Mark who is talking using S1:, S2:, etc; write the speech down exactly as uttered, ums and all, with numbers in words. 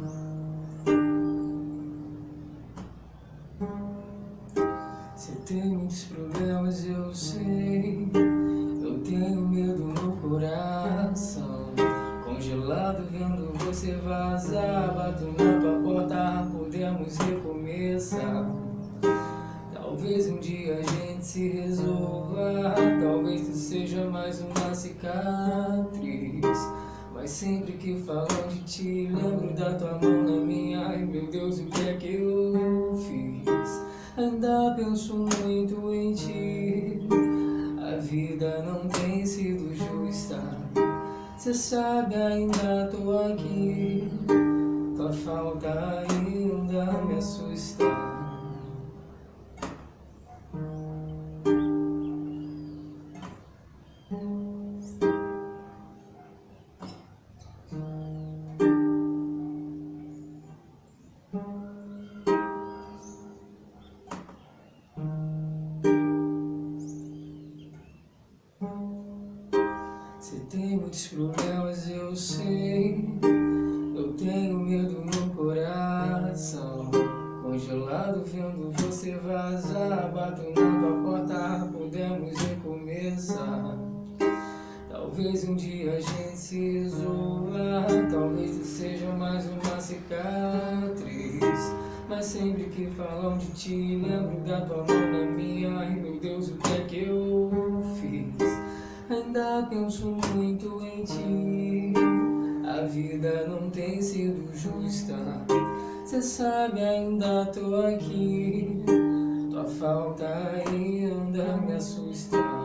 S1: Você tem muitos problemas, eu sei. Eu tenho medo no coração, congelado vendo você vazar. Bato na tua porta, podemos recomeçar. Talvez um dia a gente se resolva, talvez tu seja mais uma cicatriz. Mas sempre que falam de ti, lembro da tua mão na minha. Ai meu Deus, o que é que eu fiz? Ainda penso muito em ti. A vida não tem sido justa. Cê sabe, ainda tô aqui. Tua falta ainda me assusta. Você tem muitos problemas, eu sei. Eu tenho medo no coração, congelado vendo você vazar. Bato na tua porta, podemos recomeçar. Talvez um dia a gente se resolva, talvez tu seja mais uma cicatriz. Mas sempre que falam de ti, lembro da tua mão na minha. Ai meu Deus, o que é que eu fiz? Ainda penso muito em ti. A vida não tem sido justa. Cê sabe, ainda tô aqui. Tua falta ainda me assusta.